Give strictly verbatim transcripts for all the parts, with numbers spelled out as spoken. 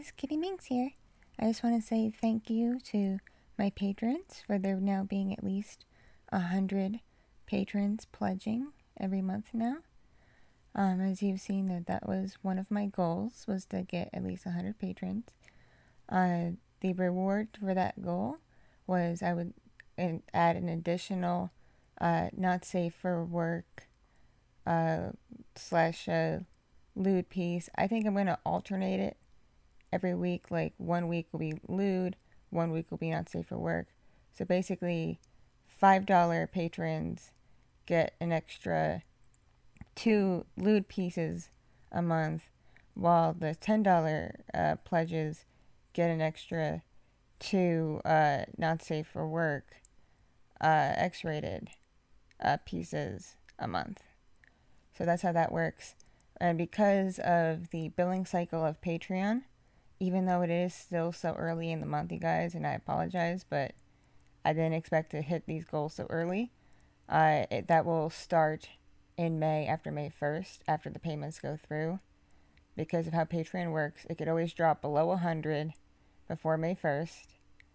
guys, Kitty Minx here. I just want to say thank you to my patrons for there now being at least a hundred patrons pledging every month now. Um, as you've seen, that that was one of my goals, was to get at least a hundred patrons. Uh, the reward for that goal was I would add an additional uh, not safe for work uh, slash uh, lewd piece. I think I'm going to alternate it every week. Like one week will be lewd, one week will be not safe for work. So basically, five dollar patrons get an extra two lewd pieces a month, while the ten dollar uh, pledges get an extra two uh, not safe for work uh, X-rated uh, pieces a month. So that's how that works. And because of the billing cycle of Patreon, even though it is still so early in the month, you guys, and I apologize, but I didn't expect to hit these goals so early. Uh, it, that will start in May, after May first, after the payments go through. Because of how Patreon works, it could always drop below one hundred before May first.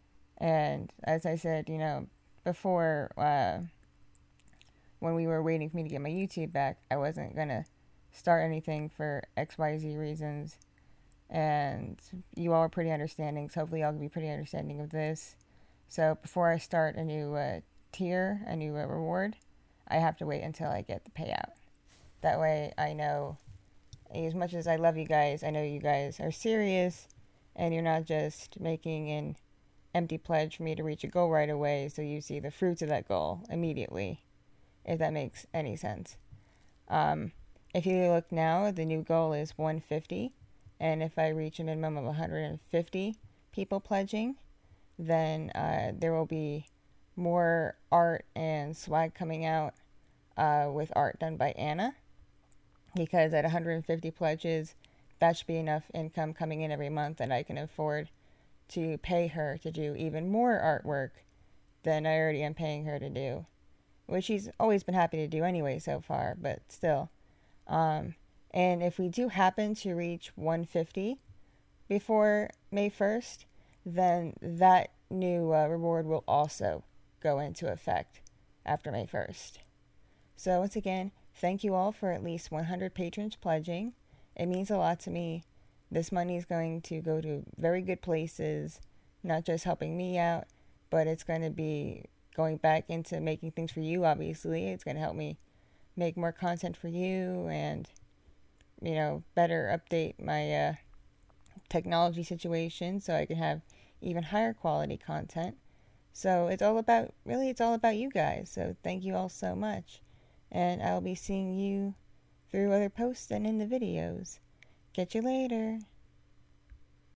And as I said, you know, before, uh, when we were waiting for me to get my YouTube back, I wasn't going to start anything for X Y Z reasons. And you all are pretty understanding, so hopefully y'all can be pretty understanding of this. So before I start a new uh, tier, a new uh, reward, I have to wait until I get the payout. That way I know, as much as I love you guys, I know you guys are serious, and you're not just making an empty pledge for me to reach a goal right away, so you see the fruits of that goal immediately, if that makes any sense. Um, if you look now, the new goal is one hundred fifty, and if I reach a minimum of one hundred fifty people pledging, then uh, there will be more art and swag coming out uh, with art done by Anna, because at one hundred fifty pledges, that should be enough income coming in every month that I can afford to pay her to do even more artwork than I already am paying her to do, which she's always been happy to do anyway so far, but still. Um, and if we do happen to reach one hundred fifty before May first, then that new uh, reward will also go into effect after May first. So once again, thank you all for at least one hundred patrons pledging. It means a lot to me. This money is going to go to very good places, not just helping me out, but it's going to be going back into making things for you, obviously. It's going to help me make more content for you and, you know, better update my uh, technology situation so I can have even higher quality content. So it's all about, really, it's all about you guys. So thank you all so much. And I'll be seeing you through other posts and in the videos. Catch you later.